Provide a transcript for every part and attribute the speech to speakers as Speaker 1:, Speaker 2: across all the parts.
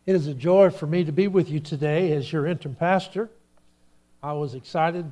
Speaker 1: It is a joy for me to be with you today as your interim pastor. I was excited.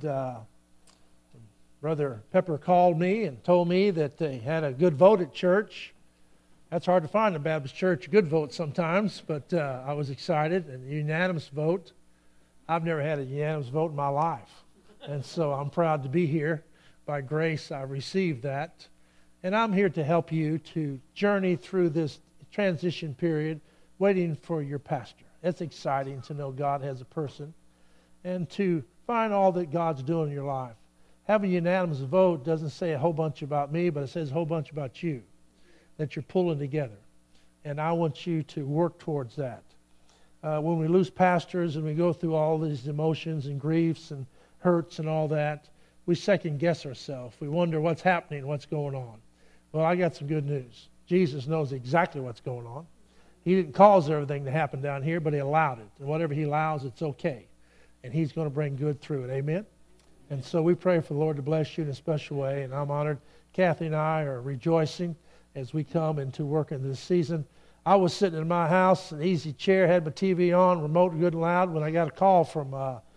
Speaker 1: Brother Pepper called me and told me that they had a good vote at church. That's hard to find in a Baptist church, a good vote sometimes, but I was excited. And a unanimous vote. I've never had a unanimous vote in my life. And so I'm proud to be here. By grace, I received that. And I'm here to help you to journey through this transition period, waiting for your pastor. It's exciting to know God has a person and to find all that God's doing in your life. Having a unanimous vote doesn't say a whole bunch about me, but it says a whole bunch about you, that you're pulling together. And I want you to work towards that. When we lose pastors and we go through all these emotions and griefs and hurts and all that, we second guess ourselves. We wonder what's happening, what's going on. Well, I got some good news. Jesus knows exactly what's going on. He didn't cause everything to happen down here, but he allowed it. And whatever he allows, it's okay. And he's going to bring good through it. Amen? And so we pray for the Lord to bless you in a special way. And I'm honored. Kathy and I are rejoicing as we come into working this season. I was sitting in my house, an easy chair, had my TV on, remote good and loud, when I got a call from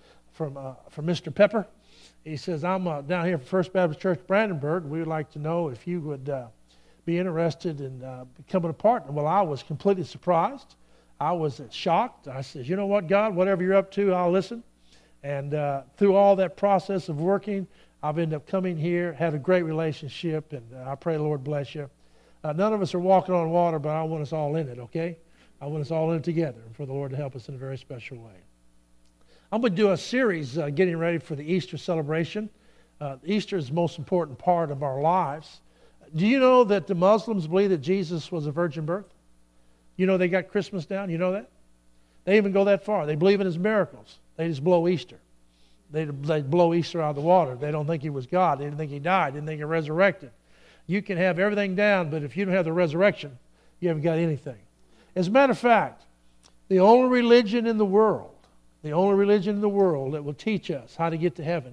Speaker 1: Mr. Pepper. He says, I'm down here from First Baptist Church, Brandenburg. We would like to know if you would be interested in becoming a partner. Well, I was completely surprised. I was shocked. I said, you know what, God, whatever you're up to, I'll listen. And through all that process of working, I've ended up coming here, had a great relationship, and I pray the Lord bless you. None of us are walking on water, but I want us all in it, okay? I want us all in it together for the Lord to help us in a very special way. I'm going to do a series getting ready for the Easter celebration. Easter is the most important part of our lives. Do you know that the Muslims believe that Jesus was a virgin birth? You know they got Christmas down? You know that? They even go that far. They believe in his miracles. They just blow Easter. They blow Easter out of the water. They don't think he was God. They didn't think he died. They didn't think he resurrected. You can have everything down, but if you don't have the resurrection, you haven't got anything. As a matter of fact, the only religion in the world that will teach us how to get to heaven,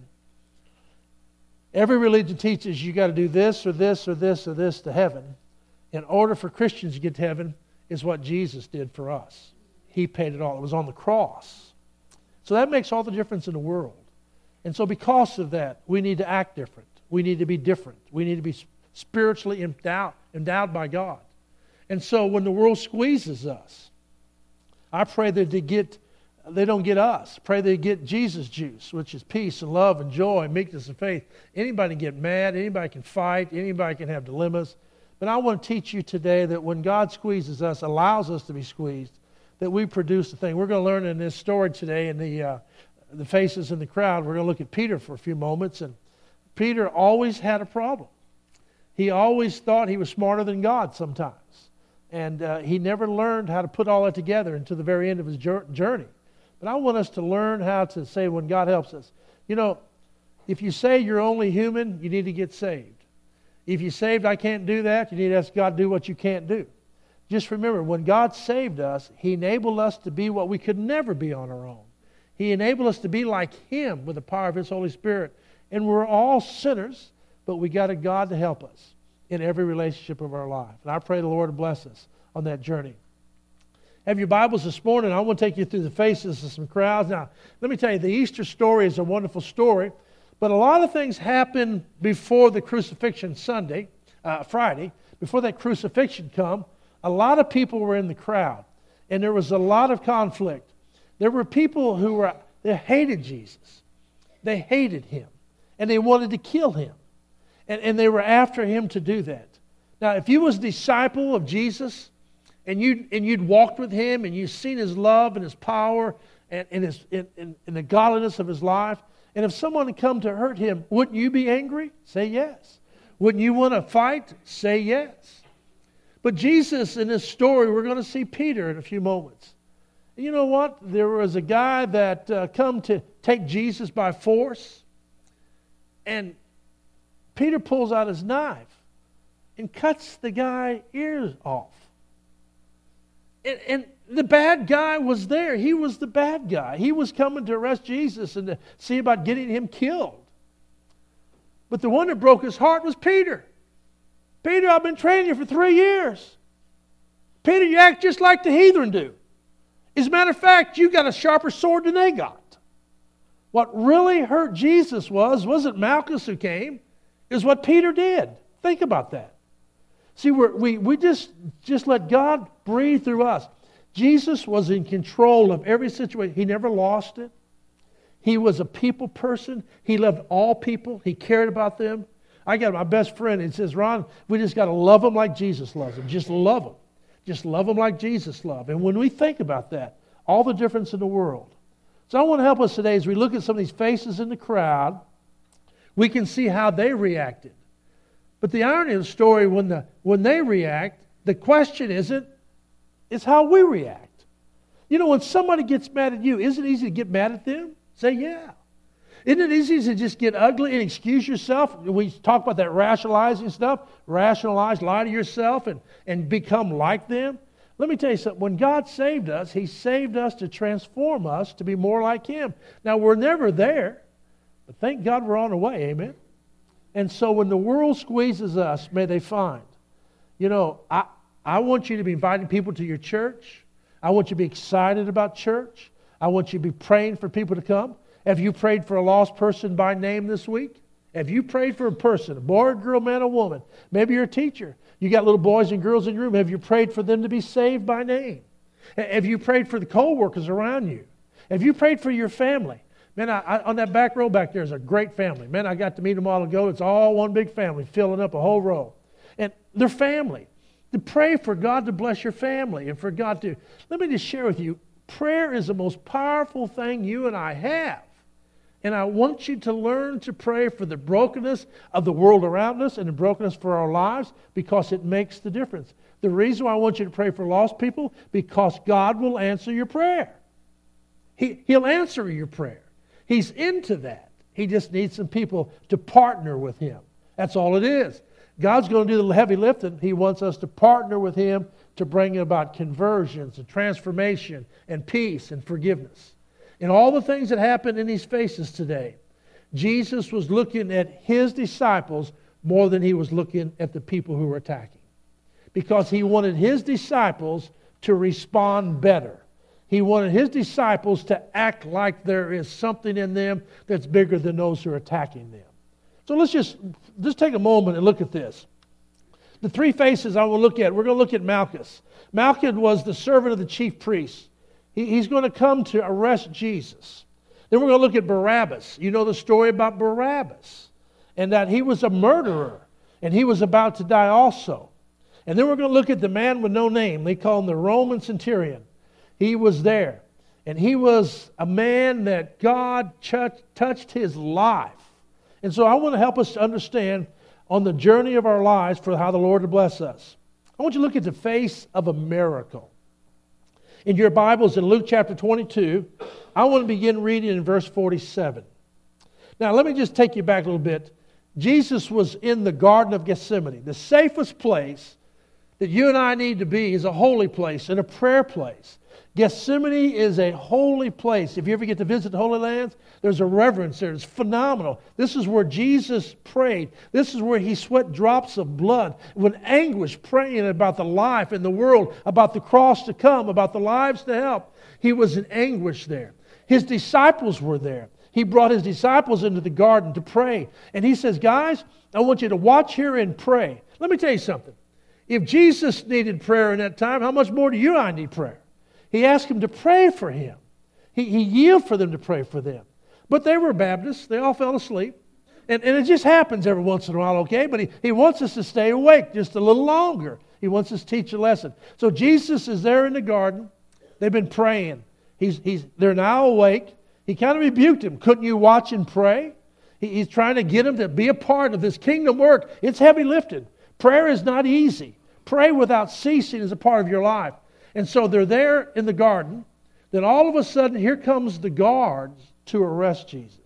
Speaker 1: every religion teaches you got to do this or this or this or this to heaven. In order for Christians to get to heaven is what Jesus did for us. He paid it all. It was on the cross. So that makes all the difference in the world. And so because of that, we need to act different. We need to be different. We need to be spiritually endowed by God. And so when the world squeezes us, I pray that they don't get us. Pray they get Jesus juice, which is peace and love and joy and meekness and faith. Anybody can get mad. Anybody can fight. Anybody can have dilemmas. But I want to teach you today that when God squeezes us, allows us to be squeezed, that we produce the thing. We're going to learn in this story today in the faces in the crowd. We're going to look at Peter for a few moments. And Peter always had a problem. He always thought he was smarter than God sometimes. And he never learned how to put all that together until the very end of his journey. But I want us to learn how to say when God helps us. You know, if you say you're only human, you need to get saved. If you're saved, I can't do that, you need to ask God to do what you can't do. Just remember, when God saved us, he enabled us to be what we could never be on our own. He enabled us to be like him with the power of his Holy Spirit. And we're all sinners, but we got a God to help us in every relationship of our life. And I pray the Lord to bless us on that journey. Have your Bibles this morning. I want to take you through the faces of some crowds. Now, let me tell you, the Easter story is a wonderful story, but a lot of things happen before the crucifixion Friday, before that crucifixion come. A lot of people were in the crowd, and there was a lot of conflict. There were people they hated Jesus. They hated him, and they wanted to kill him, and they were after him to do that. Now, if you was a disciple of Jesus, and you'd walked with him, and you'd seen his love and his power and the godliness of his life, and if someone had come to hurt him, wouldn't you be angry? Say yes. Wouldn't you want to fight? Say yes. But Jesus, in this story, we're going to see Peter in a few moments. And you know what? There was a guy that come to take Jesus by force, and Peter pulls out his knife and cuts the guy's ears off. And the bad guy was there. He was the bad guy. He was coming to arrest Jesus and to see about getting him killed. But the one that broke his heart was Peter. Peter, I've been training you for 3 years. Peter, you act just like the heathen do. As a matter of fact, you got a sharper sword than they got. What really hurt Jesus wasn't Malchus who came, it was what Peter did. Think about that. See, we just let God breathe through us. Jesus was in control of every situation. He never lost it. He was a people person. He loved all people. He cared about them. I got my best friend, he says, Ron, we just got to love them like Jesus loves them. Just love them. Just love them like Jesus loved. And when we think about that, all the difference in the world. So I want to help us today as we look at some of these faces in the crowd, we can see how they reacted. But the irony of the story, when they react, the question is how we react. You know, when somebody gets mad at you, is it easy to get mad at them? Say, yeah. Isn't it easy to just get ugly and excuse yourself? We talk about that rationalizing stuff. Rationalize, lie to yourself and become like them. Let me tell you something. When God saved us, He saved us to transform us to be more like Him. Now, we're never there, but thank God we're on the way, amen? And so when the world squeezes us, may they find. You know, I want you to be inviting people to your church. I want you to be excited about church. I want you to be praying for people to come. Have you prayed for a lost person by name this week? Have you prayed for a person, a boy, a girl, man, or woman? Maybe you're a teacher. You got little boys and girls in your room. Have you prayed for them to be saved by name? Have you prayed for the co-workers around you? Have you prayed for your family? Man, on that back row back there is a great family. Man, I got to meet them a while ago. It's all one big family filling up a whole row. And they're family. To pray for God to bless your family and for God to... Let me just share with you, prayer is the most powerful thing you and I have. And I want you to learn to pray for the brokenness of the world around us and the brokenness for our lives because it makes the difference. The reason why I want you to pray for lost people, because God will answer your prayer. He'll answer your prayer. He's into that. He just needs some people to partner with Him. That's all it is. God's going to do the heavy lifting. He wants us to partner with Him to bring about conversions and transformation and peace and forgiveness. And all the things that happen in these faces today, Jesus was looking at His disciples more than He was looking at the people who were attacking. Because He wanted His disciples to respond better. He wanted His disciples to act like there is something in them that's bigger than those who are attacking them. So let's just take a moment and look at this. The three faces I will look at, we're going to look at Malchus. Malchus was the servant of the chief priest. He's going to come to arrest Jesus. Then we're going to look at Barabbas. You know the story about Barabbas. And that he was a murderer. And he was about to die also. And then we're going to look at the man with no name. They call him the Roman centurion. He was there. And he was a man that God touched his life. And so I want to help us to understand on the journey of our lives for how the Lord will bless us. I want you to look at the face of a miracle. In your Bibles in Luke chapter 22, I want to begin reading in verse 47. Now let me just take you back a little bit. Jesus was in the Garden of Gethsemane. The safest place that you and I need to be is a holy place and a prayer place. Gethsemane is a holy place. If you ever get to visit the Holy Lands, there's a reverence there. It's phenomenal. This is where Jesus prayed. This is where He sweat drops of blood with anguish, praying about the life in the world, about the cross to come, about the lives to help. He was in anguish there. His disciples were there. He brought His disciples into the garden to pray. And He says, guys, I want you to watch here and pray. Let me tell you something. If Jesus needed prayer in that time, how much more do you and I need prayer? He asked them to pray for Him. He yielded for them to pray for them. But they were Baptists. They all fell asleep. And it just happens every once in a while, okay? But he wants us to stay awake just a little longer. He wants us to teach a lesson. So Jesus is there in the garden. They've been praying. They're now awake. He kind of rebuked him. Couldn't you watch and pray? He's trying to get them to be a part of this kingdom work. It's heavy lifting. Prayer is not easy. Pray without ceasing is a part of your life. And so they're there in the garden. Then all of a sudden, here comes the guards to arrest Jesus.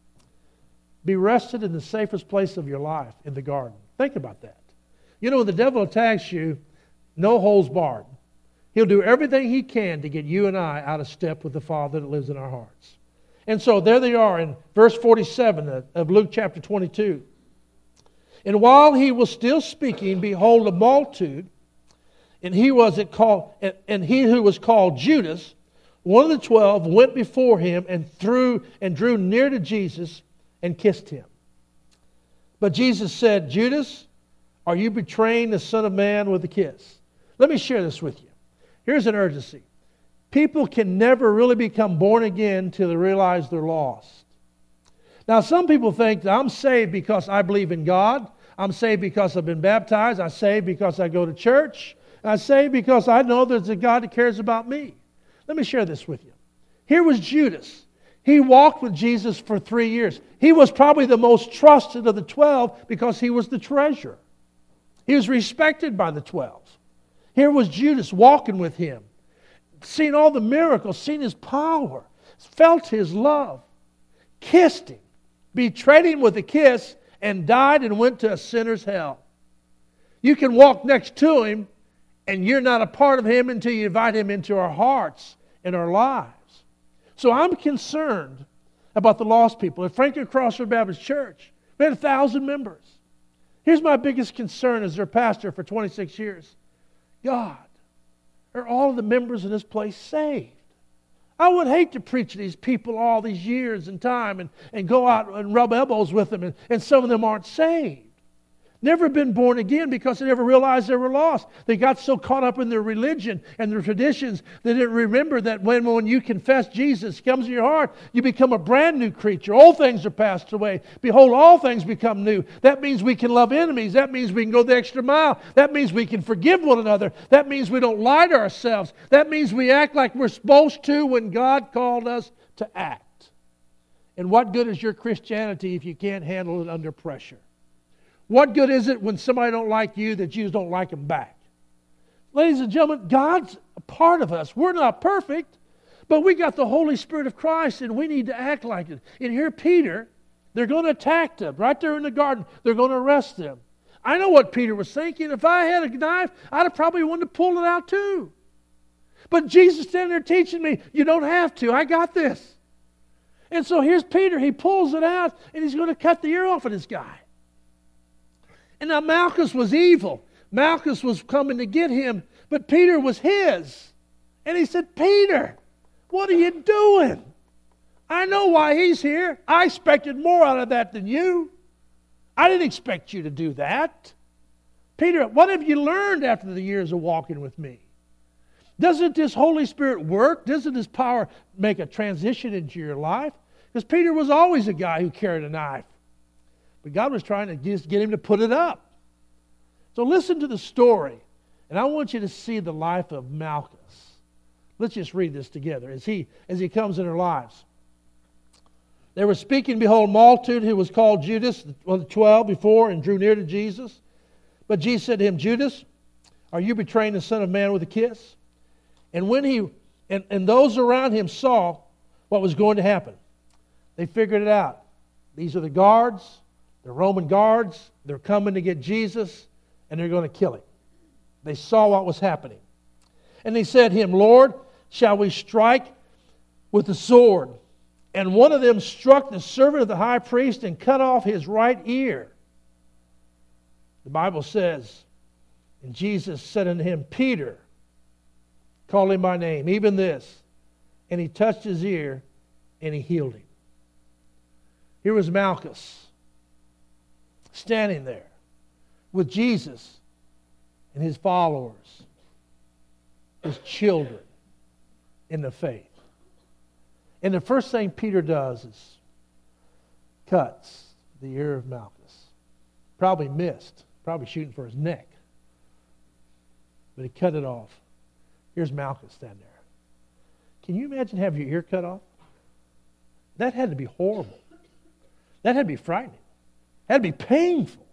Speaker 1: Be arrested in the safest place of your life, in the garden. Think about that. You know, when the devil attacks you, no holds barred. He'll do everything he can to get you and I out of step with the Father that lives in our hearts. And so there they are in verse 47 of Luke chapter 22. And while he was still speaking, behold, a multitude, and he who was called Judas, one of the 12, went before him and drew near to Jesus and kissed him. But Jesus said, Judas, are you betraying the Son of Man with a kiss? Let me share this with you. Here's an urgency. People can never really become born again until they realize they're lost. Now, some people think that I'm saved because I believe in God. I'm saved because I've been baptized. I'm saved because I go to church. I'm saved because I know there's a God that cares about me. Let me share this with you. Here was Judas. He walked with Jesus for 3 years. He was probably the most trusted of the 12 because he was the treasurer. He was respected by the 12. Here was Judas walking with him, seen all the miracles, seen his power, felt his love, kissed him, betrayed him with a kiss, and died and went to a sinner's hell. You can walk next to him, and you're not a part of him until you invite him into our hearts and our lives. So I'm concerned about the lost people. At Franklin Crossroad Baptist Church, we had 1,000 members. Here's my biggest concern as their pastor for 26 years. God, are all of the members of this place saved? I would hate to preach to these people all these years and time and go out and rub elbows with them, and some of them aren't saved. Never been born again because they never realized they were lost. They got so caught up in their religion and their traditions, they didn't remember that when you confess Jesus comes in your heart, you become a brand new creature. Old things are passed away. Behold, all things become new. That means we can love enemies. That means we can go the extra mile. That means we can forgive one another. That means we don't lie to ourselves. That means we act like we're supposed to when God called us to act. And what good is your Christianity if you can't handle it under pressure? What good is it when somebody don't like you that you don't like them back? Ladies and gentlemen, God's a part of us. We're not perfect, but we got the Holy Spirit of Christ, and we need to act like it. And here Peter, they're going to attack them right there in the garden. They're going to arrest them. I know what Peter was thinking. If I had a knife, I'd have probably wanted to pull it out too. But Jesus standing there teaching me, you don't have to. I got this. And so here's Peter. He pulls it out, and he's going to cut the ear off of this guy. And now Malchus was evil. Malchus was coming to get him, but Peter was his. And he said, Peter, what are you doing? I know why he's here. I expected more out of that than you. I didn't expect you to do that. Peter, what have you learned after the years of walking with me? Doesn't this Holy Spirit work? Doesn't this power make a transition into your life? Because Peter was always a guy who carried a knife. But God was trying to just get him to put it up. So listen to the story. And I want you to see the life of Malchus. Let's just read this together as he comes in our lives. They were speaking, behold, multitude who was called Judas, one of the 12 before, and drew near to Jesus. But Jesus said to him, Judas, are you betraying the Son of Man with a kiss? And when and those around him saw what was going to happen, they figured it out. These are the guards. The Roman guards, they're coming to get Jesus, and they're going to kill him. They saw what was happening. And they said to him, Lord, shall we strike with the sword? And one of them struck the servant of the high priest and cut off his right ear. The Bible says, and Jesus said unto him, Peter, called him by name, even this. And he touched his ear, and he healed him. Here was Malchus, standing there with Jesus and his followers, his children in the faith. And the first thing Peter does is cuts the ear of Malchus. Probably missed, probably shooting for his neck. But he cut it off. Here's Malchus standing there. Can you imagine having your ear cut off? That had to be horrible. That had to be frightening. That'd be painful.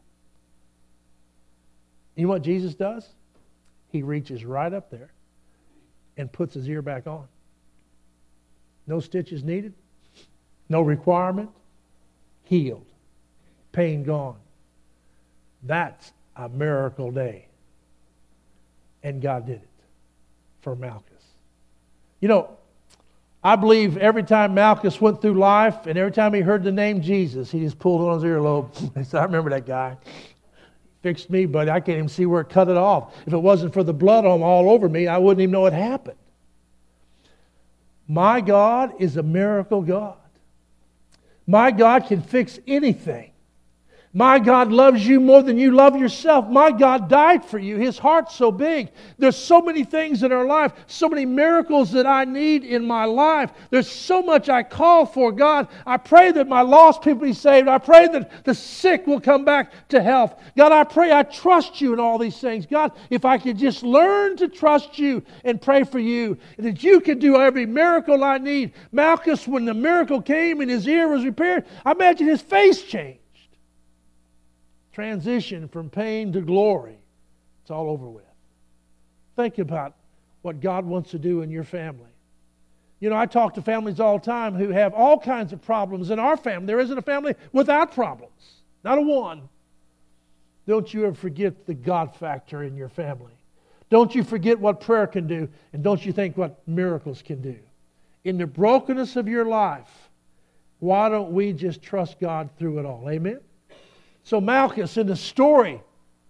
Speaker 1: You know what Jesus does? He reaches right up there and puts his ear back on. No stitches needed. No requirement. Healed. Pain gone. That's a miracle day. And God did it for Malchus. You know, I believe every time Malchus went through life and every time he heard the name Jesus, he just pulled on his earlobe. He said, I remember that guy. Fixed me, but I can't even see where it cut it off. If it wasn't for the blood all over me, I wouldn't even know it happened. My God is a miracle God. My God can fix anything. My God loves you more than you love yourself. My God died for you. His heart's so big. There's so many things in our life, so many miracles that I need in my life. There's so much I call for. God, I pray that my lost people be saved. I pray that the sick will come back to health. God, I pray I trust you in all these things. God, if I could just learn to trust you and pray for you, and that you can do every miracle I need. Malchus, when the miracle came and his ear was repaired, I imagine his face changed. Transition from pain to glory. It's all over with. Think about what God wants to do in your family. You know, I talk to families all the time who have all kinds of problems in our family. There isn't a family without problems. Not a one. Don't you ever forget the God factor in your family. Don't you forget what prayer can do, and don't you think what miracles can do. In the brokenness of your life, why don't we just trust God through it all? Amen? So Malchus, in the story,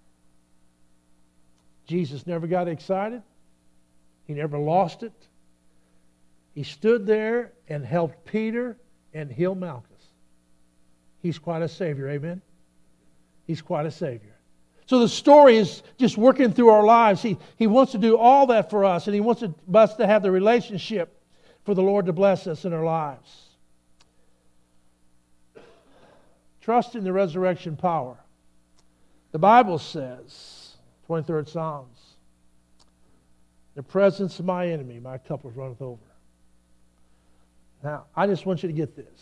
Speaker 1: Jesus never got excited. He never lost it. He stood there and helped Peter and heal Malchus. He's quite a Savior, amen? He's quite a Savior. So the story is just working through our lives. He wants to do all that for us, and He wants us to have the relationship for the Lord to bless us in our lives. Trust in the resurrection power. The Bible says, 23rd Psalms, the presence of my enemy, my cup runneth over. Now, I just want you to get this.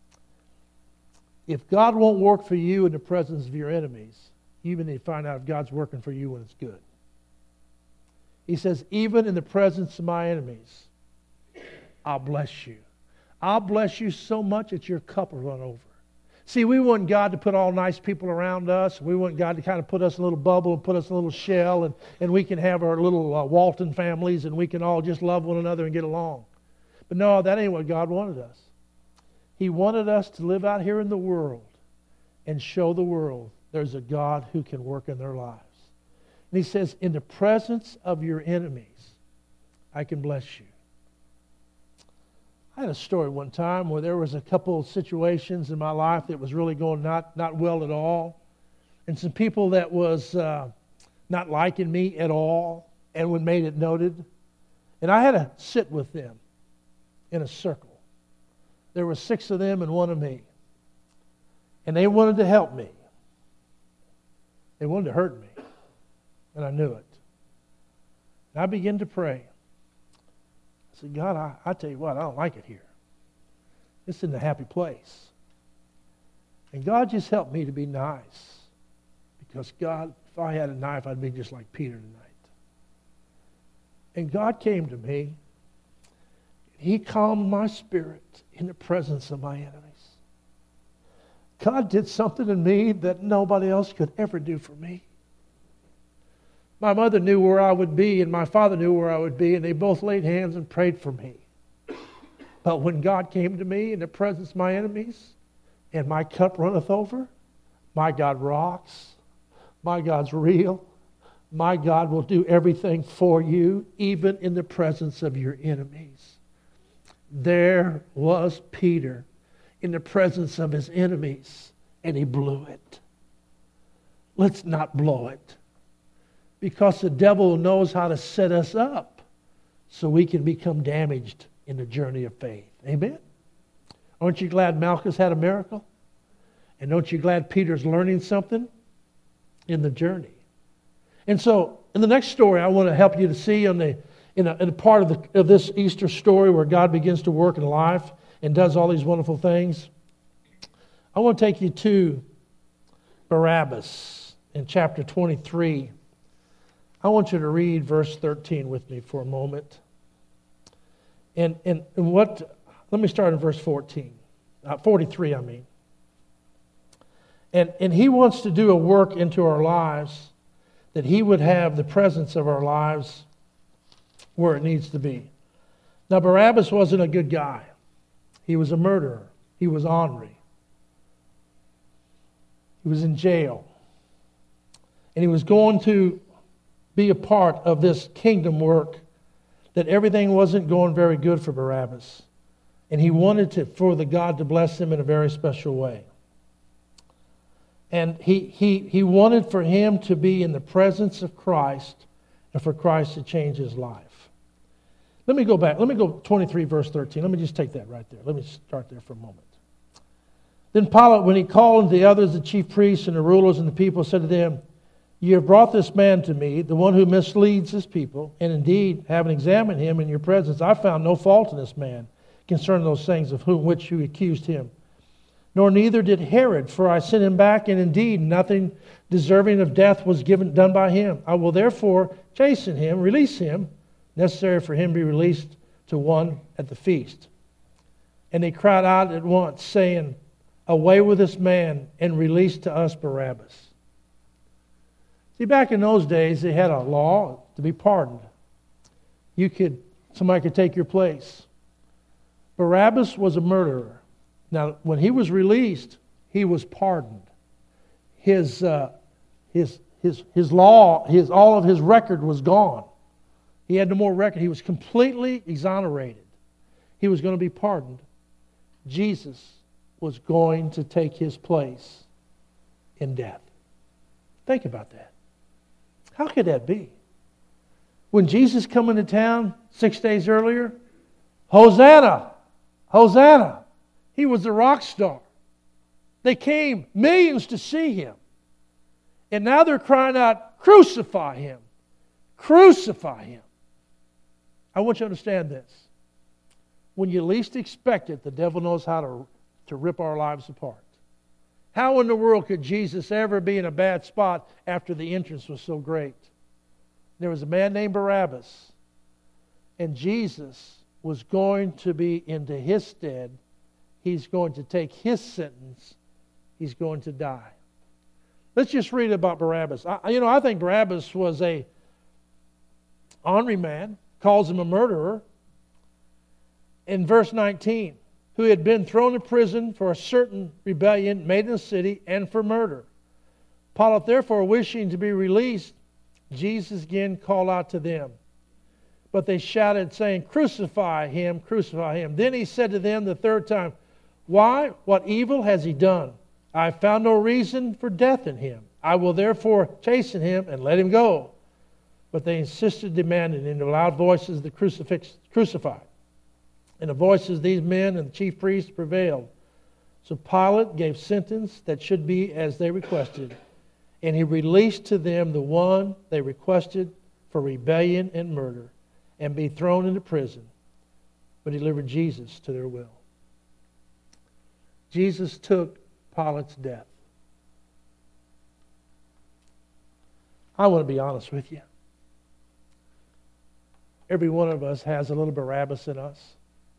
Speaker 1: If God won't work for you in the presence of your enemies, you even need to find out if God's working for you when it's good. He says, even in the presence of my enemies, I'll bless you. I'll bless you so much that your cup will run over. See, we want God to put all nice people around us. We want God to kind of put us in a little bubble and put us in a little shell, and we can have our little Walton families, and we can all just love one another and get along. But no, that ain't what God wanted us. He wanted us to live out here in the world and show the world there's a God who can work in their lives. And He says, in the presence of your enemies, I can bless you. I had a story one time where there was a couple of situations in my life that was really going not well at all. And some people that was not liking me at all, and would made it noted. And I had to sit with them in a circle. There were 6 of them and 1 of me. And they wanted to help me. They wanted to hurt me. And I knew it. And I began to pray. I said, God, I tell you what, I don't like it here. This isn't a happy place. And God just helped me to be nice. Because God, if I had a knife, I'd be just like Peter tonight. And God came to me. He calmed my spirit in the presence of my enemies. God did something in me that nobody else could ever do for me. My mother knew where I would be, and my father knew where I would be, and they both laid hands and prayed for me. But when God came to me in the presence of my enemies, and my cup runneth over, my God rocks. My God's real. My God will do everything for you, even in the presence of your enemies. There was Peter in the presence of his enemies, and he blew it. Let's not blow it. Because the devil knows how to set us up so we can become damaged in the journey of faith. Amen? Aren't you glad Malchus had a miracle? And aren't you glad Peter's learning something in the journey? And so, in the next story, I want to help you to see in a part of this Easter story where God begins to work in life and does all these wonderful things. I want to take you to Barabbas in chapter 23. I want you to read verse 13 with me for a moment. And let me start in verse 43, I mean. And he wants to do a work into our lives that he would have the presence of our lives where it needs to be. Now, Barabbas wasn't a good guy. He was a murderer. He was ornery. He was in jail. And he was going to be a part of this kingdom work that everything wasn't going very good for Barabbas. And he wanted for the God to bless him in a very special way. And he wanted for him to be in the presence of Christ and for Christ to change his life. Let me go back. Let me go 23, verse 13. Let me just take that right there. Let me start there for a moment. Then Pilate, when he called the others, the chief priests and the rulers and the people, said to them, "You have brought this man to me, the one who misleads his people, and indeed, having examined him in your presence, I found no fault in this man concerning those things of which you accused him. Nor neither did Herod, for I sent him back, and indeed nothing deserving of death was done by him. I will therefore chasten him, release him, necessary for him to be released to one at the feast." And they cried out at once, saying, "Away with this man, and release to us Barabbas." See, back in those days, they had a law to be pardoned. Somebody could take your place. Barabbas was a murderer. Now, when he was released, he was pardoned. His law, all of his record was gone. He had no more record. He was completely exonerated. He was going to be pardoned. Jesus was going to take his place in death. Think about that. How could that be? When Jesus came into town 6 days earlier, Hosanna! Hosanna! He was a rock star. They came, millions, to see him. And now they're crying out, "Crucify him! Crucify him!" I want you to understand this. When you least expect it, the devil knows how to rip our lives apart. How in the world could Jesus ever be in a bad spot after the entrance was so great? There was a man named Barabbas, and Jesus was going to be into his stead. He's going to take his sentence. He's going to die. Let's just read about Barabbas. I think Barabbas was a ornery man, calls him a murderer. In verse 19, who had been thrown in prison for a certain rebellion made in the city and for murder. Pilate, therefore, wishing to be released, Jesus again called out to them. But they shouted, saying, "Crucify him, crucify him." Then he said to them the third time, "Why? What evil has he done? I have found no reason for death in him. I will therefore chasten him and let him go." But they insisted, demanding in loud voices the crucified. And the voices of these men and the chief priests prevailed. So Pilate gave sentence that should be as they requested. And he released to them the one they requested for rebellion and murder, and be thrown into prison, but delivered Jesus to their will. Jesus took Pilate's death. I want to be honest with you. Every one of us has a little Barabbas in us.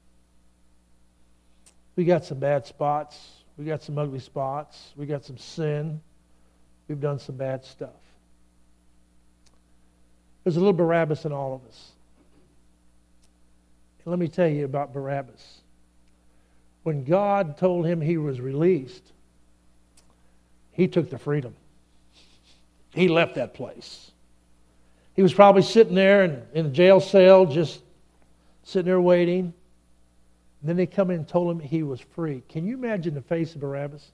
Speaker 1: We got some bad spots. We got some ugly spots. We got some sin. We've done some bad stuff. There's a little Barabbas in all of us. And let me tell you about Barabbas. When God told him he was released, he took the freedom. He left that place. He was probably sitting there in a jail cell, just sitting there waiting. And then they come in and told him he was free. Can you imagine the face of Barabbas?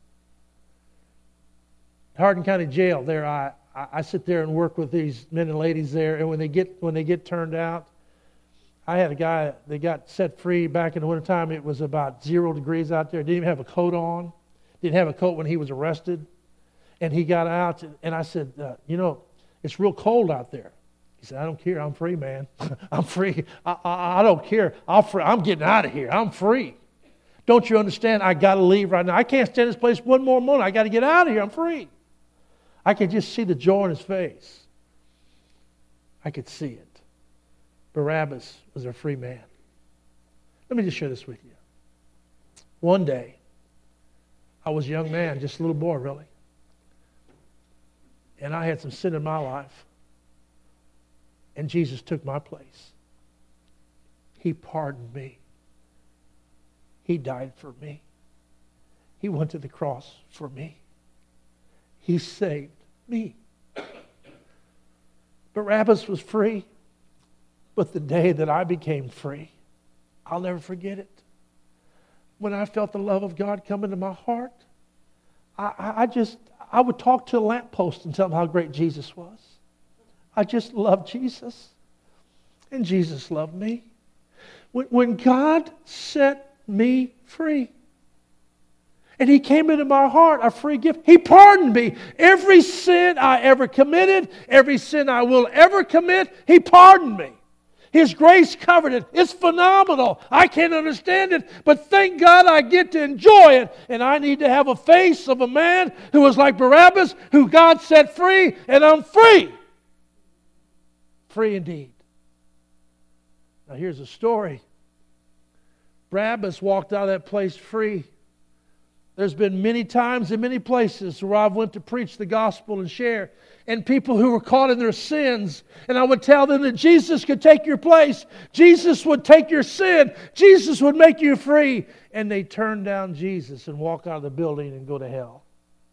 Speaker 1: Hardin County Jail. There, I sit there and work with these men and ladies there, and when they get turned out, I had a guy that got set free back in the wintertime. It was about 0 degrees out there. Didn't even have a coat on. Didn't have a coat when he was arrested. And he got out, and I said, it's real cold out there. He said, "I don't care. I'm free, man. I'm free. I don't care. I'm getting out of here. I'm free. Don't you understand? I got to leave right now. I can't stand this place one more moment. I got to get out of here. I'm free." I could just see the joy in his face. I could see it. Barabbas was a free man. Let me just share this with you. One day, I was a young man, just a little boy, really. And I had some sin in my life. And Jesus took my place. He pardoned me. He died for me. He went to the cross for me. He saved me. Barabbas was free. But the day that I became free, I'll never forget it. When I felt the love of God come into my heart, I would talk to a lamppost and tell them how great Jesus was. I just loved Jesus. And Jesus loved me. When God set me free, and He came into my heart, a free gift, He pardoned me. Every sin I ever committed, every sin I will ever commit, He pardoned me. His grace covered it. It's phenomenal. I can't understand it, but thank God I get to enjoy it. And I need to have a face of a man who was like Barabbas, who God set free, and I'm free. Free indeed. Now here's a story. Barabbas walked out of that place free. There's been many times in many places where I've went to preach the gospel and share, and people who were caught in their sins, and I would tell them that Jesus could take your place. Jesus would take your sin. Jesus would make you free. And they turn down Jesus and walk out of the building and go to hell.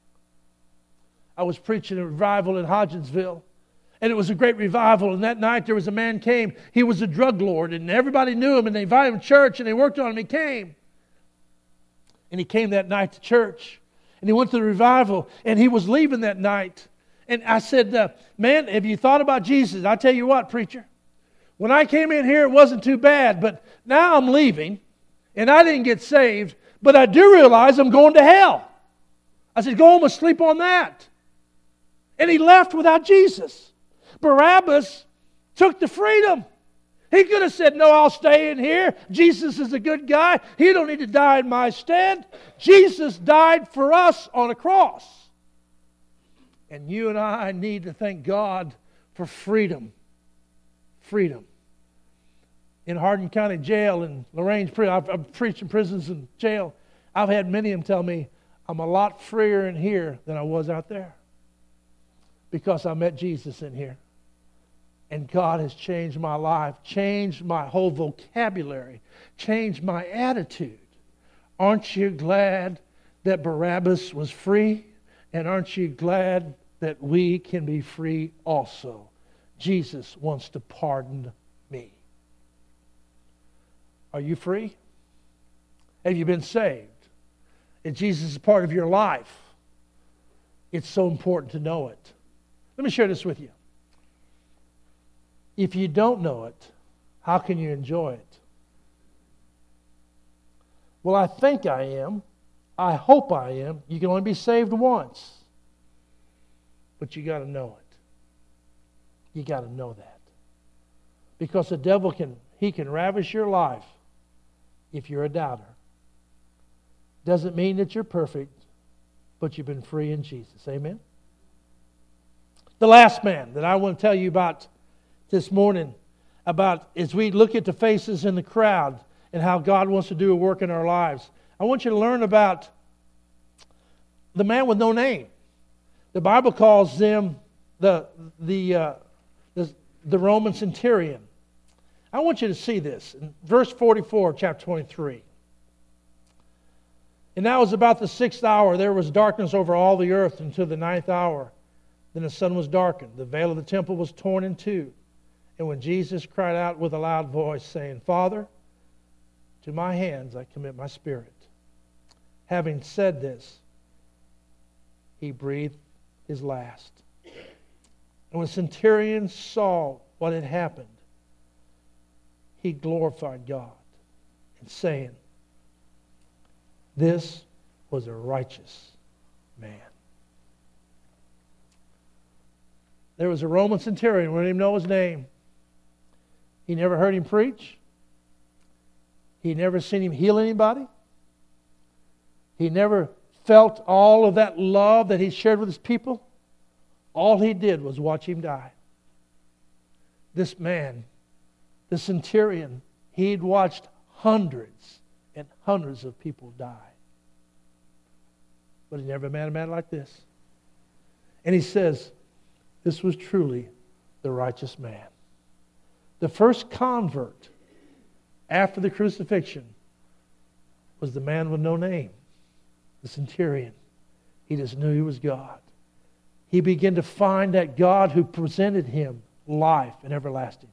Speaker 1: I was preaching a revival in Hodgensville, and it was a great revival. And that night there was a man came. He was a drug lord, and everybody knew him, and they invited him to church, and they worked on him. He came. And he came that night to church. And he went to the revival. And he was leaving that night. And I said, man, have you thought about Jesus? I tell you what, preacher. When I came in here, it wasn't too bad. But now I'm leaving. And I didn't get saved. But I do realize I'm going to hell. I said, go home and sleep on that. And he left without Jesus. Barabbas took the freedom. He could have said, no, I'll stay in here. Jesus is a good guy. He don't need to die in my stead. Jesus died for us on a cross. And you and I need to thank God for freedom. Freedom. In Hardin County Jail, in Lorraine's prison, I've preached in prisons and jail. I've had many of them tell me, I'm a lot freer in here than I was out there. Because I met Jesus in here. And God has changed my life, changed my whole vocabulary, changed my attitude. Aren't you glad that Barabbas was free? And aren't you glad that we can be free also? Jesus wants to pardon me. Are you free? Have you been saved? If Jesus is a part of your life, it's so important to know it. Let me share this with you. If you don't know it, how can you enjoy it? Well, I think I am. I hope I am. You can only be saved once. But you got to know it. You got to know that. Because the devil can ravish your life if you're a doubter. Doesn't mean that you're perfect, but you've been free in Jesus. Amen? The last man that I want to tell you about this morning, about as we look at the faces in the crowd and how God wants to do a work in our lives, I want you to learn about the man with no name. The Bible calls them the Roman centurion. I want you to see this in verse 44 of chapter 23. And now it was about the 6th hour. There was darkness over all the earth until the 9th hour. Then the sun was darkened. The veil of the temple was torn in two. And when Jesus cried out with a loud voice, saying, Father, to my hands I commit my spirit. Having said this, he breathed his last. And when the centurion saw what had happened, he glorified God, and saying, this was a righteous man. There was a Roman centurion, we didn't even know his name. He never heard him preach. He never seen him heal anybody. He never felt all of that love that he shared with his people. All he did was watch him die. This man, the centurion, he'd watched hundreds and hundreds of people die. But he never met a man like this. And he says, this was truly the righteous man. The first convert after the crucifixion was the man with no name, the centurion. He just knew he was God. He began to find that God who presented him life and everlasting.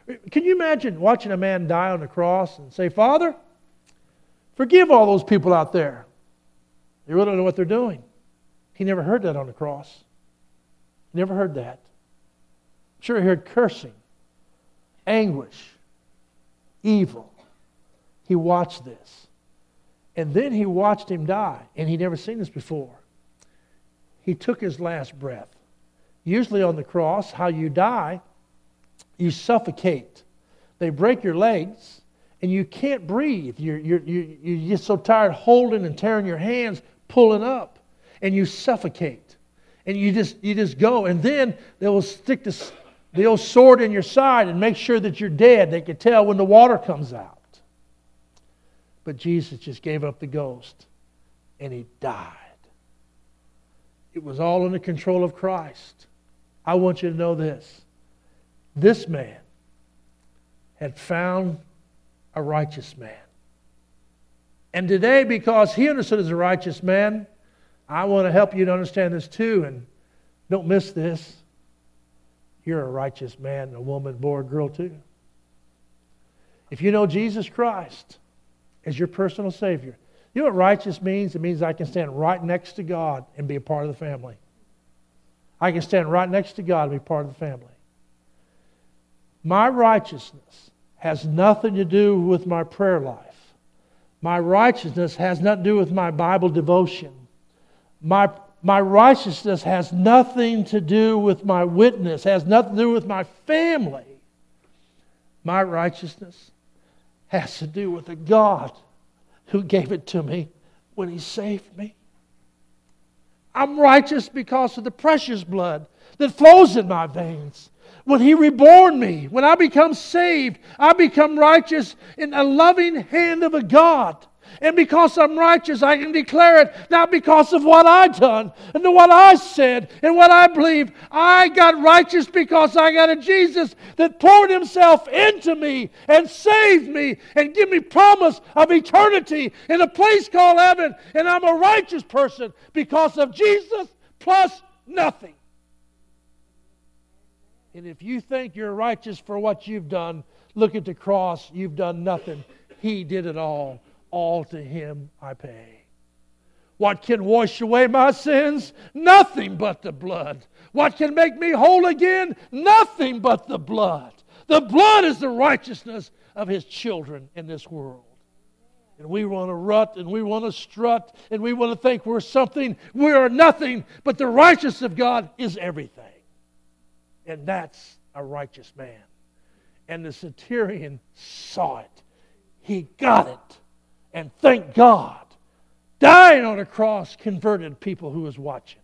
Speaker 1: Can you imagine watching a man die on the cross and say, Father, forgive all those people out there. They really don't know what they're doing. He never heard that on the cross. He never heard that. I'm sure he heard cursing, anguish, evil. He watched this. And then he watched him die, and he'd never seen this before. He took his last breath. Usually on the cross, how you die, you suffocate. They break your legs, and you can't breathe. You're just so tired holding and tearing your hands, pulling up, and you suffocate. And you just go. And then they will stick the old sword in your side and make sure that you're dead. They can tell when the water comes out. But Jesus just gave up the ghost, and he died. It was all under control of Christ. I want you to know this. This man had found a righteous man. And today, because he understood as a righteous man, I want to help you to understand this too, and don't miss this. You're a righteous man, a woman, boy, girl too. If you know Jesus Christ as your personal Savior, you know what righteous means? It means I can stand right next to God and be a part of the family. I can stand right next to God and be part of the family. My righteousness has nothing to do with my prayer life. My righteousness has nothing to do with my Bible devotion. My righteousness has nothing to do with my witness, has nothing to do with my family. My righteousness has to do with the God who gave it to me when he saved me. I'm righteous because of the precious blood that flows in my veins. When he reborn me, when I become saved, I become righteous in the loving hand of a God. And because I'm righteous, I can declare it not because of what I've done and what I said and what I believe. I got righteous because I got a Jesus that poured himself into me and saved me and gave me promise of eternity in a place called heaven. And I'm a righteous person because of Jesus plus nothing. And if you think you're righteous for what you've done, look at the cross. You've done nothing. He did it all. All to him I pay. What can wash away my sins? Nothing but the blood. What can make me whole again? Nothing but the blood. The blood is the righteousness of his children in this world. And we want to rut and we want to strut and we want to think we're something. We are nothing, but the righteousness of God is everything. And that's a righteous man. And the centurion saw it. He got it. And thank God, dying on a cross converted people who was watching.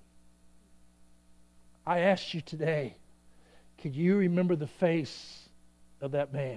Speaker 1: I asked you today, could you remember the face of that man?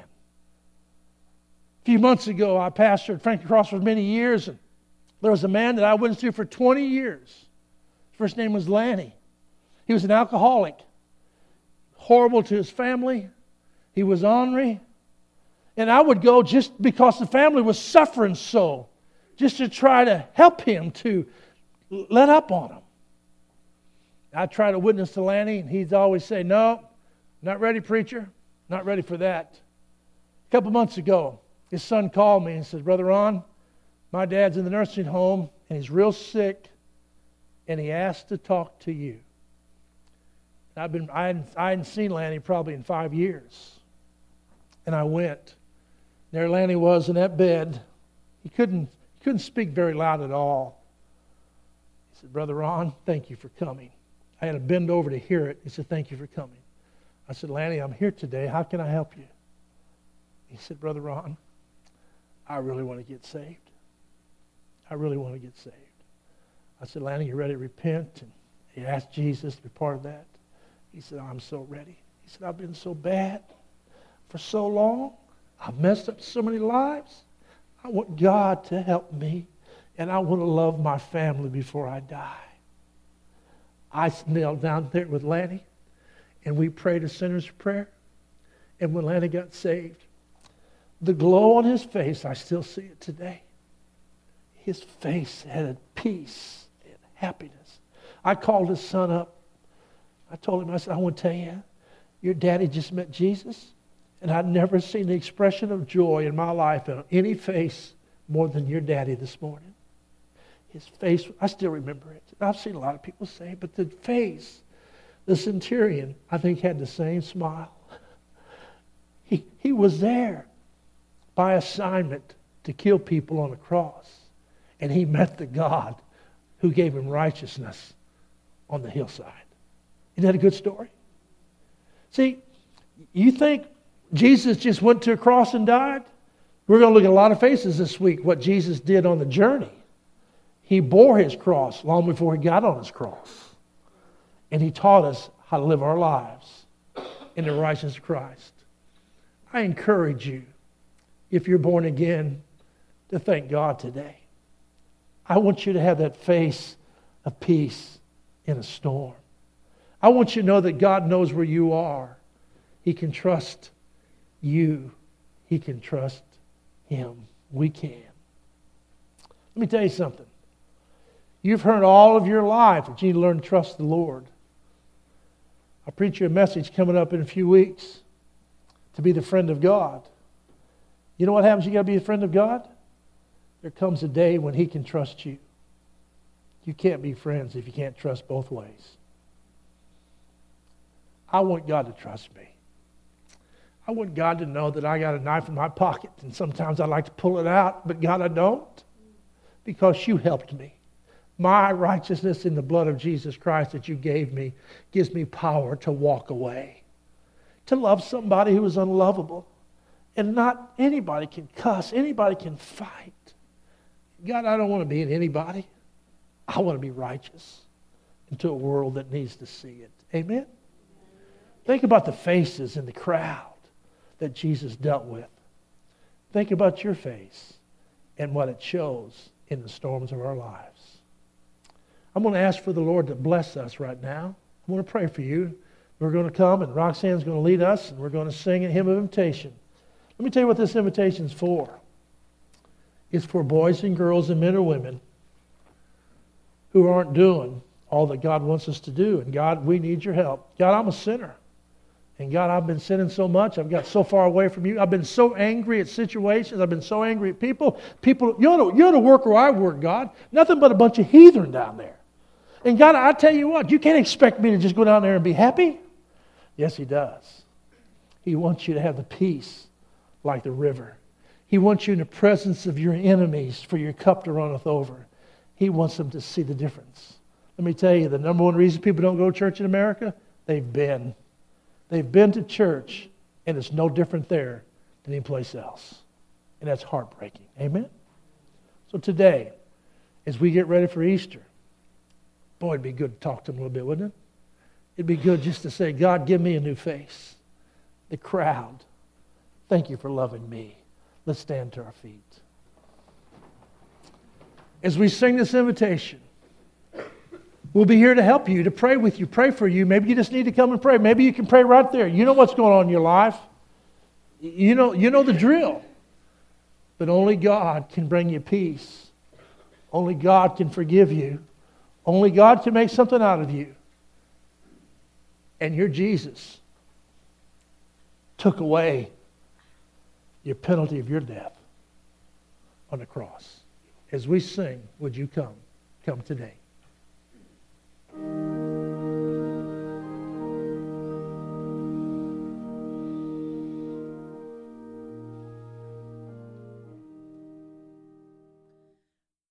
Speaker 1: A few months ago, I pastored Franklin Cross for many years, and there was a man that I witnessed to for 20 years. His first name was Lanny. He was an alcoholic, horrible to his family. He was ornery. And I would go just because the family was suffering so, just to try to help him to let up on him. I try to witness to Lanny, and he'd always say, no, not ready, preacher, not ready for that. A couple months ago, his son called me and said, Brother Ron, my dad's in the nursing home, and he's real sick, and he asked to talk to you. I hadn't seen Lanny probably in 5 years. And I went. There Lanny was in that bed. He couldn't speak very loud at all. He said, Brother Ron, thank you for coming. I had to bend over to hear it. He said, thank you for coming. I said, Lanny, I'm here today. How can I help you? He said, Brother Ron, I really want to get saved. I really want to get saved. I said, Lanny, you ready to repent? And he asked Jesus to be part of that. He said, I'm so ready. He said, I've been so bad for so long. I've messed up so many lives. I want God to help me, and I want to love my family before I die. I knelt down there with Lanny, and we prayed a sinner's prayer. And when Lanny got saved, the glow on his face, I still see it today. His face had a peace and happiness. I called his son up. I told him, I said, I want to tell you, your daddy just met Jesus. And I've never seen the expression of joy in my life on any face more than your daddy this morning. His face, I still remember it. I've seen a lot of people say it, but the face, the centurion, I think had the same smile. He was there by assignment to kill people on a cross. And he met the God who gave him righteousness on the hillside. Isn't that a good story? See, you think Jesus just went to a cross and died? We're going to look at a lot of faces this week, what Jesus did on the journey. He bore his cross long before he got on his cross. And he taught us how to live our lives in the righteousness of Christ. I encourage you, if you're born again, to thank God today. I want you to have that face of peace in a storm. I want you to know that God knows where you are. He can trust you. He can trust him. We can. Let me tell you something. You've heard all of your life that you need to learn to trust the Lord. I'll preach you a message coming up in a few weeks to be the friend of God. You know what happens? You got to be a friend of God? There comes a day when he can trust you. You can't be friends if you can't trust both ways. I want God to trust me. I want God to know that I got a knife in my pocket, and sometimes I like to pull it out, but God, I don't, because you helped me. My righteousness in the blood of Jesus Christ that you gave me gives me power to walk away, to love somebody who is unlovable. And not anybody can cuss, anybody can fight. God, I don't want to be in anybody. I want to be righteous into a world that needs to see it. Amen? Think about the faces in the crowd that Jesus dealt with. Think about your face and what it shows in the storms of our lives. I'm going to ask for the Lord to bless us right now. I want to pray for you. We're going to come, and Roxanne's going to lead us, and we're going to sing a hymn of invitation. Let me tell you what this invitation is for. It's for boys and girls and men or women who aren't doing all that God wants us to do. And God, we need your help. God, I'm a sinner. And God, I've been sinning so much. I've got so far away from you. I've been so angry at situations. I've been so angry at people. You're the work where I work, God. Nothing but a bunch of heathen down there. And God, I tell you what, you can't expect me to just go down there and be happy. Yes, he does. He wants you to have the peace like the river. He wants you in the presence of your enemies for your cup to runneth over. He wants them to see the difference. Let me tell you, the number one reason people don't go to church in America, they've been to church, and it's no different there than any place else. And that's heartbreaking. Amen? So today, as we get ready for Easter, boy, it'd be good to talk to them a little bit, wouldn't it? It'd be good just to say, God, give me a new face. The crowd, thank you for loving me. Let's stand to our feet. As we sing this invitation, we'll be here to help you, to pray with you, pray for you. Maybe you just need to come and pray. Maybe you can pray right there. You know what's going on in your life. You know the drill. But only God can bring you peace. Only God can forgive you. Only God can make something out of you. And your Jesus took away your penalty of your death on the cross. As we sing, would you come? Come today.